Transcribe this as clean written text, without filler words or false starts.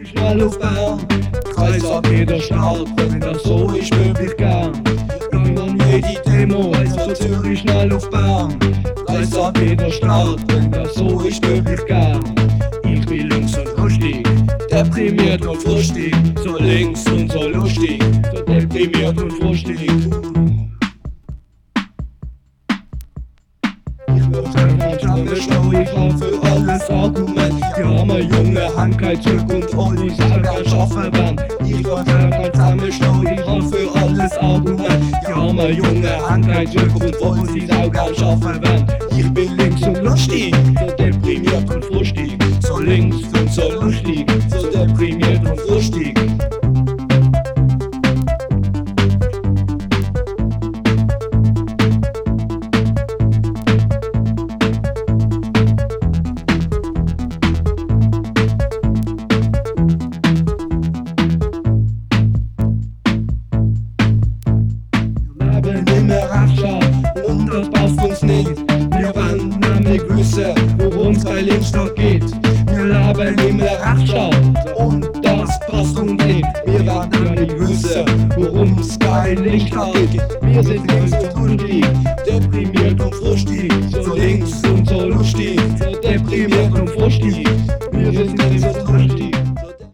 Schnell auf Bern, Kreis ab jeder Stadt, wenn das so ist, möglich gern. Irgendwann jede Demo, Kreis ab Zürich, schnell auf Bern, Kreis ab jeder Stadt, wenn das so ist, möglich gern. Ich bin links und lustig, deprimiert und frustig, so links und so lustig, so deprimiert und frustig. Ich möchte einfach zusammenstau, ich hab für alles Argument. Die arme Junge haben keine Zukunft und ich selber schaffen werden. Ich möchte einfach zusammenstau, ich hab für alles Argument. Die arme Junge haben keine Zukunft und sie selber schaffen werden. Ich bin links und lustig, so deprimiert und frustig, so links und so lustig, so deprimiert und frustig. Und das passt uns nicht. Wir wollen nämlich wissen, wo uns bei links steht